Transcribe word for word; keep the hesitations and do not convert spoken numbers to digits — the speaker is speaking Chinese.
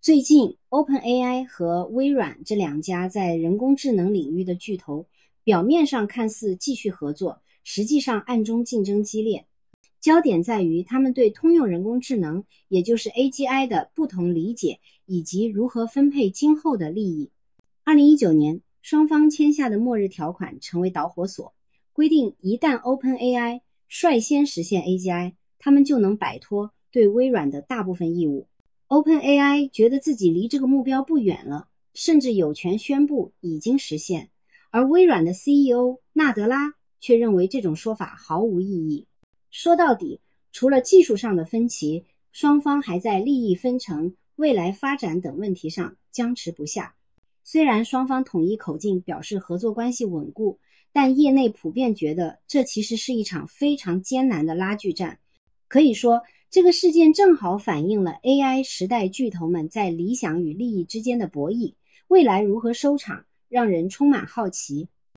最近 OpenAI 和微软这两家在人工智能领域的巨头，表面上看似继续合作，实际上暗中竞争激烈。焦点在于他们对通用人工智能，也就是 A G I 的不同理解，以及如何分配今后的利益。二零一九年，双方签下的末日条款成为导火索，规定一旦 OpenAI 率先实现 A G I， 他们就能摆脱对微软的大部分义务。OpenAI 觉得自己离这个目标不远了，甚至有权宣布已经实现，而微软的 C E O 纳德拉却认为这种说法毫无意义。说到底，除了技术上的分歧，双方还在利益分成、未来发展等问题上僵持不下。虽然双方统一口径表示合作关系稳固，但业内普遍觉得这其实是一场非常艰难的拉锯战。可以说，这个事件正好反映了 A I 时代巨头们在理想与利益之间的博弈，未来如何收场，让人充满好奇。